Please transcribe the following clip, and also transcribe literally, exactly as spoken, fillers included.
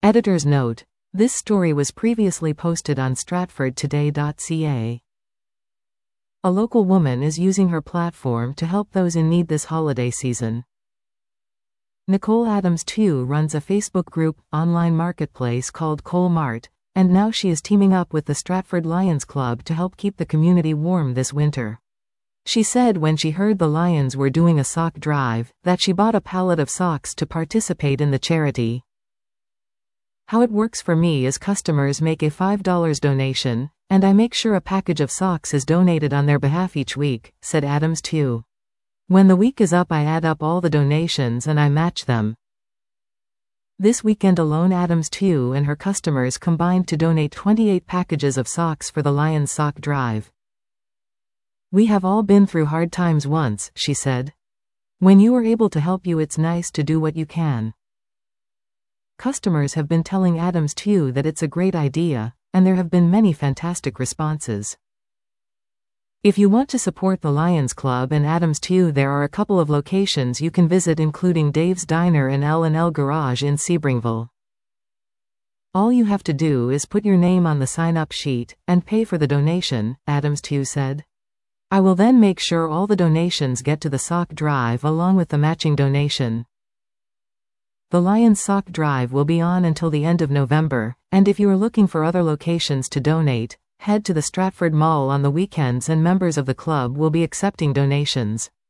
Editor's note: this story was previously posted on stratford today dot c a. A local woman is using her platform to help those in need this holiday season. Nicole Adams-Tew runs a Facebook group online marketplace called Cole Mart, and now she is teaming up with the Stratford Lions Club to help keep the community warm this winter. She said when she heard the Lions were doing a sock drive, that she bought a pallet of socks to participate in the charity. How it works for me is customers make a five dollar donation, and I make sure a package of socks is donated on their behalf each week, said Adams-Tew. When the week is up, I add up all the donations and I match them. This weekend alone, Adams-Tew and her customers combined to donate twenty-eight packages of socks for the Lions sock drive. We have all been through hard times once, she said. When you are able to help you, it's nice to do what you can. Customers have been telling Adams-Tew that it's a great idea, and there have been many fantastic responses. If you want to support the Lions Club and Adams-Tew, there are a couple of locations you can visit, including Dave's Diner and L and L Garage in Sebringville. All you have to do is put your name on the sign-up sheet and pay for the donation, Adams-Tew said. I will then make sure all the donations get to the sock drive along with the matching donation. The Lions sock drive will be on until the end of November, and if you are looking for other locations to donate, head to the Stratford Mall on the weekends and members of the club will be accepting donations.